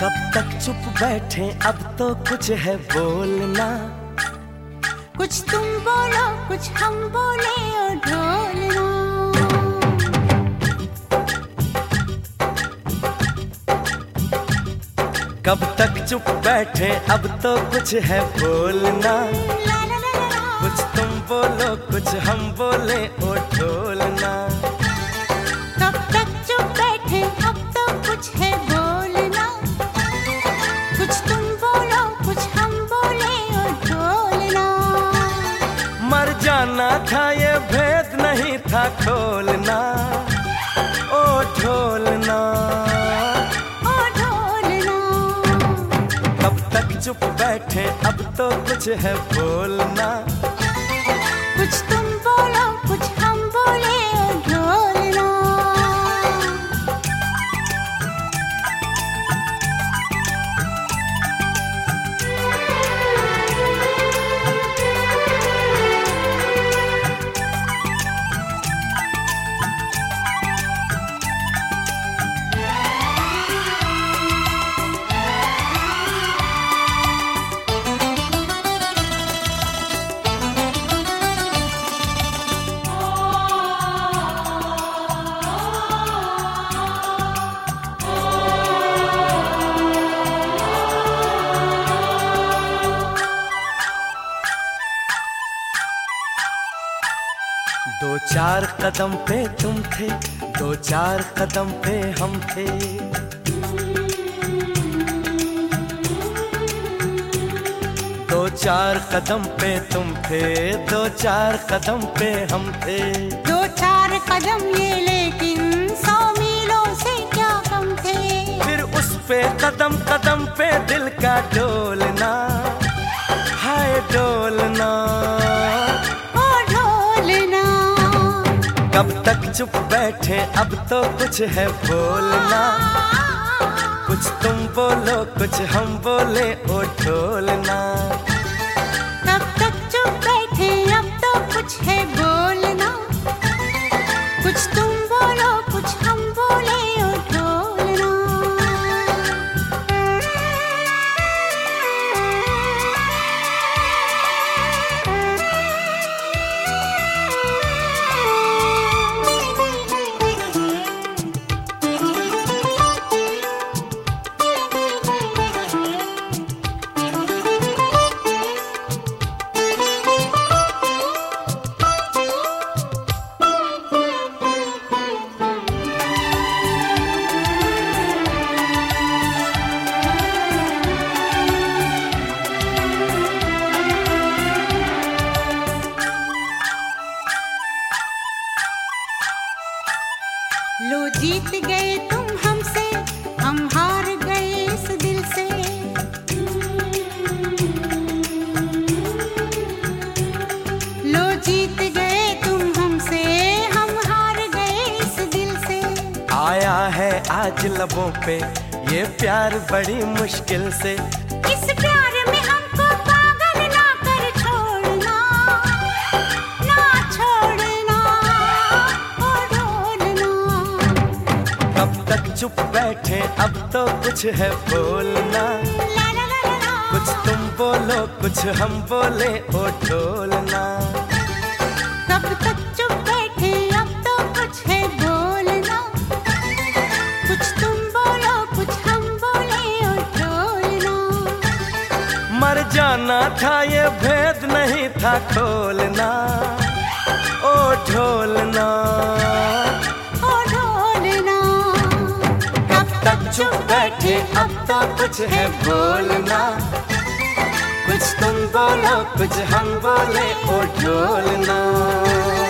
कब तक चुप बैठे, अब तो कुछ है बोलना। कुछ तुम बोलो कुछ हम बोले ओ ढोलना। कब तक चुप बैठे, अब तो कुछ है बोलना। कुछ तुम बोलो कुछ हम बोले ओ ढोलना। कब तक चुप बैठे, अब तो कुछ है बोलना। कुछ तुम बोलो कुछ हम बोले ओ ढोलना। मर जाना था ये भेद नहीं था खोलना ओ ढोलना। ओ ढोलना। कब तक चुप बैठे, अब तो कुछ है बोलना। कुछ तुम बोलो कुछ हम बोले ओ ढोलना। दो चार कदम पे तुम थे, दो चार कदम पे हम थे। दो चार कदम पे तुम थे, दो चार कदम पे हम थे। दो चार कदम ये लेकिन 100 मीलों से क्या कम थे। फिर उस पे कदम कदम पे दिल का डोलना, हाय डोलना। कब तक चुप बैठे, अब तो कुछ है बोलना। कुछ तुम बोलो कुछ हम बोले ओ ढोलना। कब तक चुप बैठे, अब तो कुछ है बोलना। कुछ तुम बोलो कुछ हम बोले ओ ढोलना। लो जीत गए तुम हमसे, हम हार गए इस दिल से। लो जीत गए तुम हमसे, हम हार गए इस दिल से। आया है आज लबों पे ये प्यार बड़ी मुश्किल से। इस प्यार में हमको पागल ना कर छोड़ना, ना छोड़ना ओ ढोलना। कब तक चुप बैठे, अब तो कुछ है बोलना। कुछ तुम बोलो कुछ हम बोले ओ ढोलना। कब तक चुप बैठे, अब तो कुछ है बोलना। कुछ तुम बोलो कुछ हम बोले ओ ढोलना। मर जाना था ये भेद नहीं था खोलना ओ ढोलना। ओ ढोलना। कब तक चुप बैठे, अब तो कुछ है बोलना। कुछ तुम बोलो कुछ हम बोले ओ ढोलना।